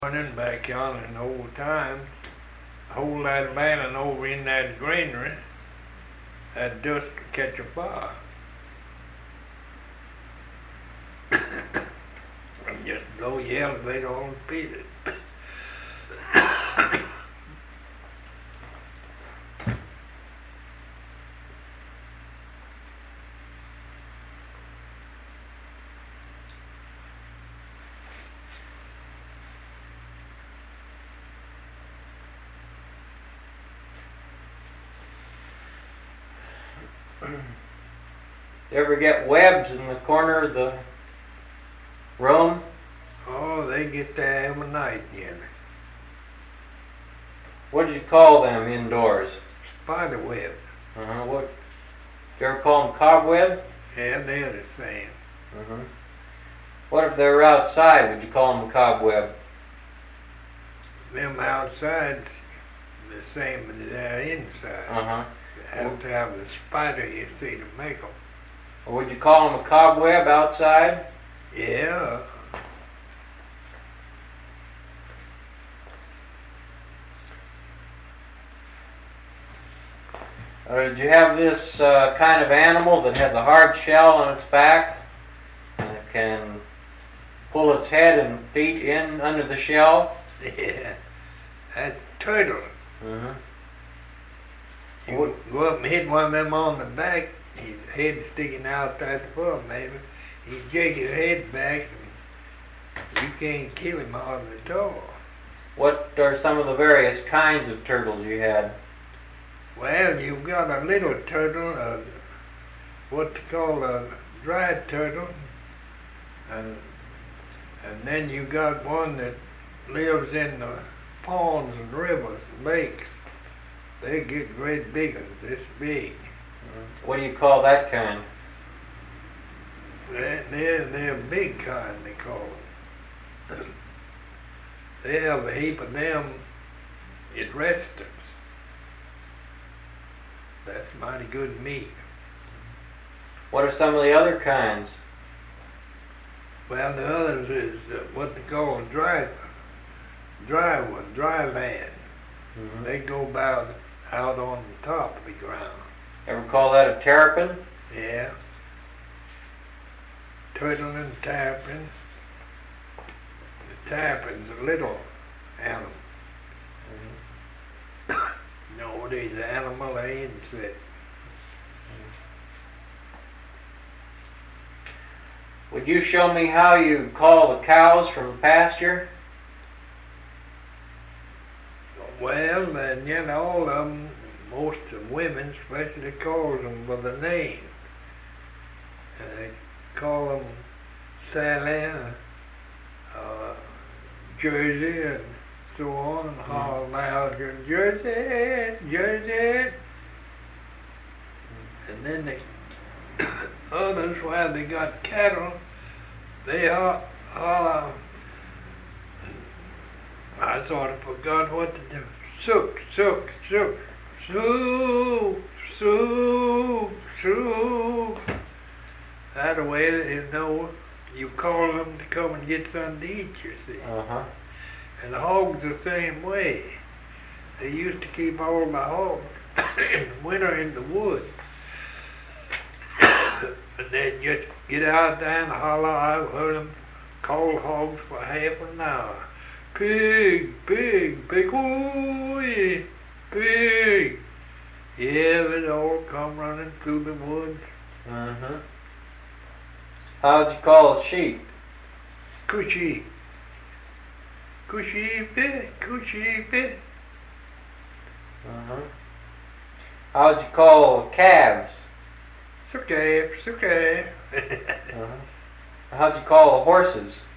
Running back yonder in the old time, the whole lot of land over in that granary, that dust could catch a fire. And just blow your elevator on the pit. You ever get webs in the corner of the room? Oh, they get there every night, yeah. What did you call them indoors? Spider web. What? You ever call them cobweb? Yeah, they're the same. What if they were outside? Would you call them a cobweb? Them outside, the same as they're inside. You have to have the spider, you see, to make them. Or would you call them a cobweb outside? Yeah. Or did you have this kind of animal that has a hard shell on its back and it can pull its head and feet in under the shell? Yeah. That's turtle. You What? go up and hit one of them on the back, his head sticking out that far, maybe. He shake his head back, and you can't kill him hardly at all. What are some of the various kinds of turtles you had? Well, you've got a little turtle, what they call a dried turtle, and then you got one that lives in the ponds and rivers and lakes. They get great big ones, this big. What do you call that kind? They're big kind, they call them. They have a heap of them at restaurants. That's mighty good meat. What are some of the other kinds? Well, the others is what they call dry land. They go about out on the top of the ground. Ever call that a terrapin? Yeah. Turtle and terrapin. The terrapin's a little animal. No, they's an animal, they insect. Would you show me how you call the cows from the pasture? Well, then, you know, all of them, most of women especially calls them by the name. They call them Sally, Jersey, and so on, and holler loud, Jersey, Jersey. And then they, others, while they got cattle, they holler, I sort of forgot what to do. Sook, sook, sook, sook, sook, sook. That way, you know, you call them to come and get something to eat, you see. And the hogs the same way. They used to keep all the hogs in the winter in the woods. And they'd just get out there and holler. I've heard them call hogs for half an hour. Pig, pig, pig, ooh, pig. Yeah, they'd all come running through the woods. How'd you call a sheep? Cushy. Cushy pig, cushy pig. How'd you call calves? Suke, suke. How'd you call horses?